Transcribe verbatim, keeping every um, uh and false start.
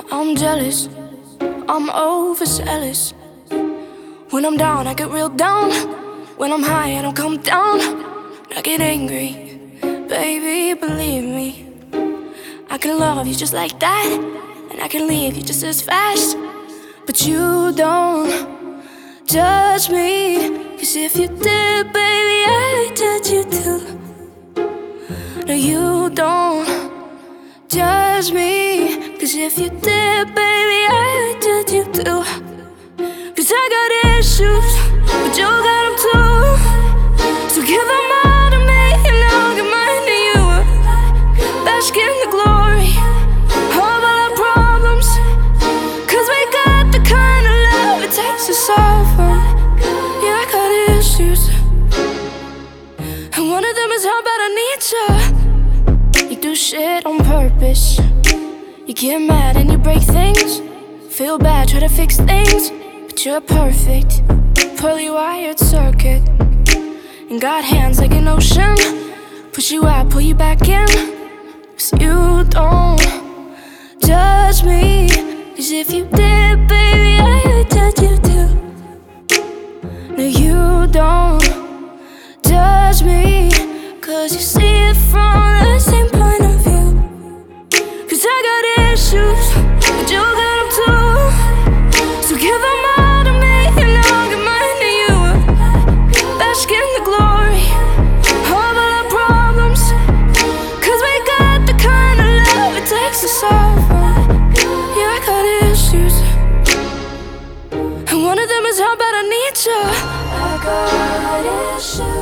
I'm jealous, I'm overzealous. When I'm down, I get real down. When I'm high, I don't come down. I get angry, baby, believe me. I can love you just like that, and I can leave you just as fast. But you don't judge me, 'cause if you did, baby, I'd judge you too. No, you don't judge me, 'cause if you did, baby, I'd judge you too. 'Cause I got issues, but you got them too. So give them all to me, and I'll give mine to you. Bask in the glory of all our problems, 'cause we got the kind of love it takes to solve them. Yeah, I got issues, and one of them is how bad I need you. You do shit on purpose. You get mad and you break things. Feel bad, try to fix things, but you're perfect, poorly wired circuit. And got hands like an ocean. Push you out, pull you back in. 'Cause you don't judge me, 'cause if you did, baby, I would judge you too. No, you don't judge me, 'cause you see it from the same point of view. 'Cause I got issues, but you got them too. So give them all to me, and I'll give mine to you. Bask in the glory of all our problems, 'cause we got the kind of love it takes to solve them. Yeah, I got issues, and one of them is how bad I need you. I got issues.